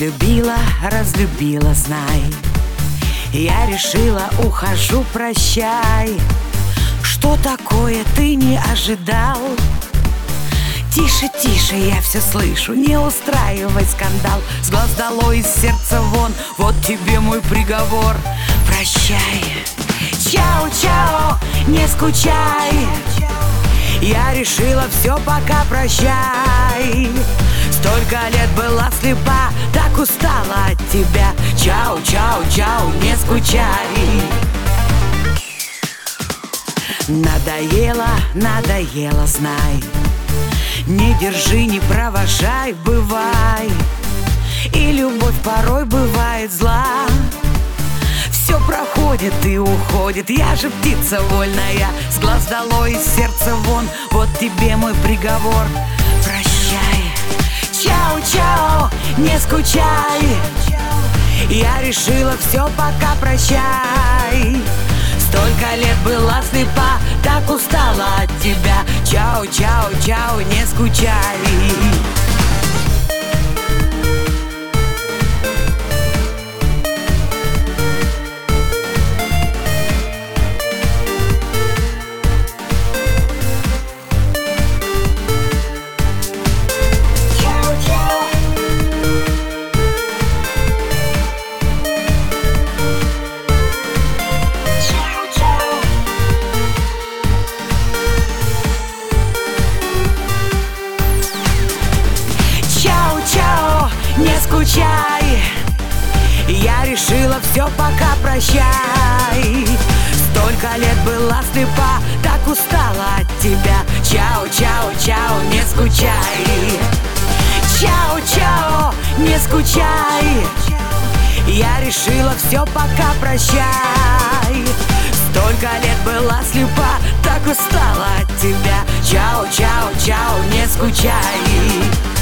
Разлюбила, разлюбила, знай. Я решила, ухожу, прощай. Что такое ты не ожидал? Тише, тише, я все слышу, не устраивай скандал. С глаз долой, из сердца вон, вот тебе мой приговор. Прощай, чао, чао, не скучай. Я решила, все, пока, прощай. Столько лет была слепа, так устала от тебя. Чао, чао, чао, не скучай. Надоело, надоело, знай. Не держи, не провожай, бывай. И любовь порой бывает зла. Все проходит и уходит, я же птица вольная. С глаз долой, из сердца вон, вот тебе мой приговор. Прощай, чао, чао, не скучай. Я решила, все, пока, прощай. Столько лет была слепа, так устала от тебя. Чао, чао, чао, не скучай. Не скучай. Я решила, все, пока, прощай. Столько лет была слепа, так устала от тебя. Чао, чао, чао, не скучай. Чао, чао, не скучай. Я решила, все, пока, прощай. Столько лет была слепа, так устала от тебя. Чао, чао, чао, не скучай.